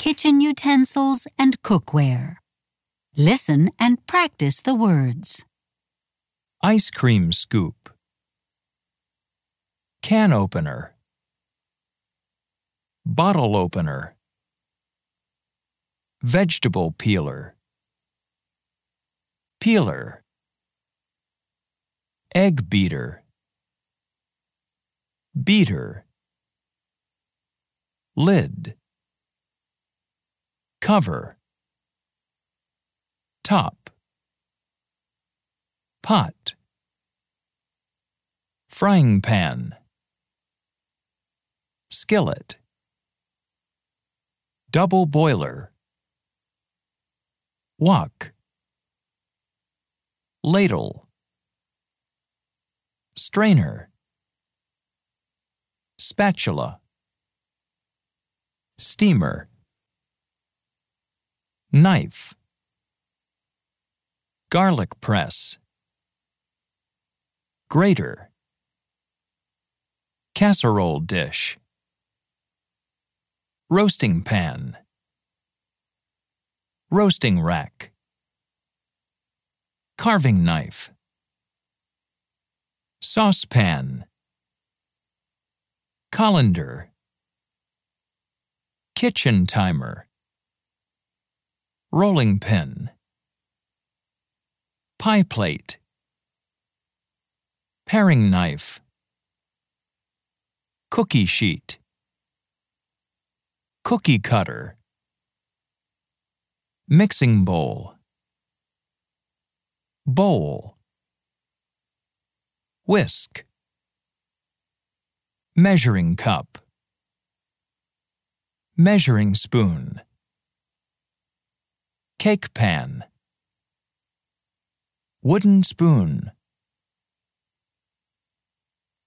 kitchen utensils and cookware. Listen and practice the words. Ice cream scoop. Can opener. Bottle opener. Vegetable peeler. Peeler. Egg beater. Beater. Lid. Cover. Top. Pot. Frying pan. Skillet. Double boiler. Wok. Ladle. Strainer. Spatula. Steamer. Knife. Garlic press. Grater. Casserole dish. Roasting pan. Roasting rack. Carving knife. Saucepan. Colander. Kitchen timer. Rolling pin. Pie plate. Paring knife. Cookie sheet. Cookie cutter. Mixing bowl. Bowl. Whisk. Measuring cup. Measuring spoon. Cake pan. Wooden spoon.